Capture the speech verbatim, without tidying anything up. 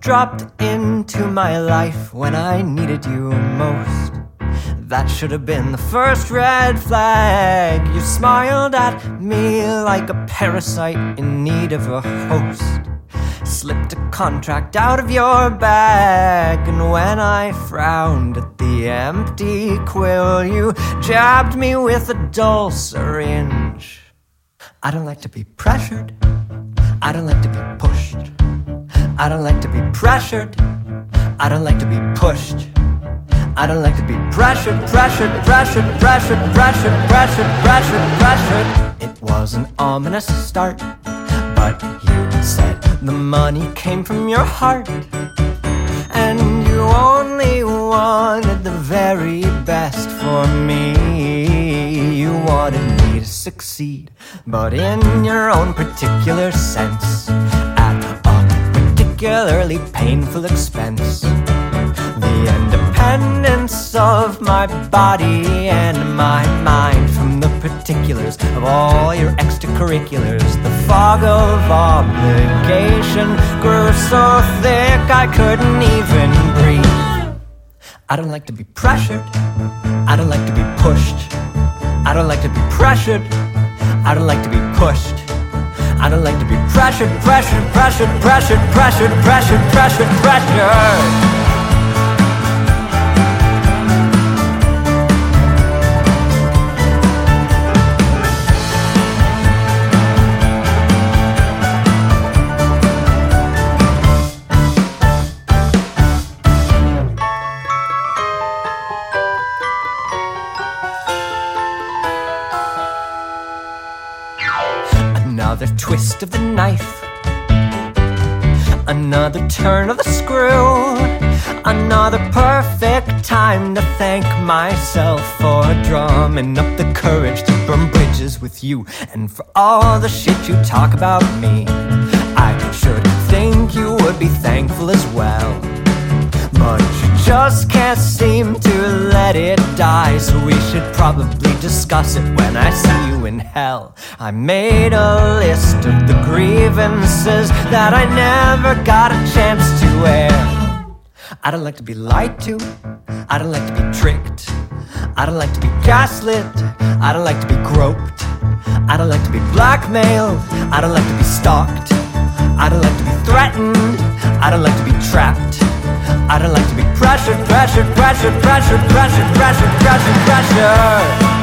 dropped into my life when I needed you most. That should have been the first red flag. You smiled at me like a parasite in need of a host. Slipped a contract out of your bag, and when I frowned at the empty quill, you jabbed me with a dull syringe. I don't like to be pressured. I don't like to be pushed. I don't like to be pressured. I don't like to be pushed. I don't like to be pressured, pressured, pressured, pressured, pressured, pressured, pressured, pressured. It was an ominous start, but you said the money came from your heart, and you only wanted the very best for me. You wanted me to succeed, but in your own particular sense, at a particularly painful expense. The independence of my body and my mind from the particulars of all your extracurriculars. The fog of obligation grew so thick I couldn't even breathe. I don't like to be pressured. I don't like to be pushed. I don't like to be pressured. I don't like to be pushed. I don't like to be pressured, pressured, pressured, pressured, pressured, pressured, pressured, pressured. Another twist of the knife, another turn of the screw, another perfect time to thank myself for drumming up the courage to burn bridges with you, and for all the shit you talk about me. I should think you would be thankful as well, but you just can't seem to let it die. So we should probably discuss it when I see you in hell. I made a list of the grievances that I never got a chance to air. I don't like to be lied to. I don't like to be tricked. I don't like to be gaslit. I don't like to be groped. I don't like to be blackmailed. I don't like to be stalked. I don't like to be threatened. I don't like to be trapped. I don't like to be pressured, pressured, pressured, pressured, pressured, pressured, pressured, pressured.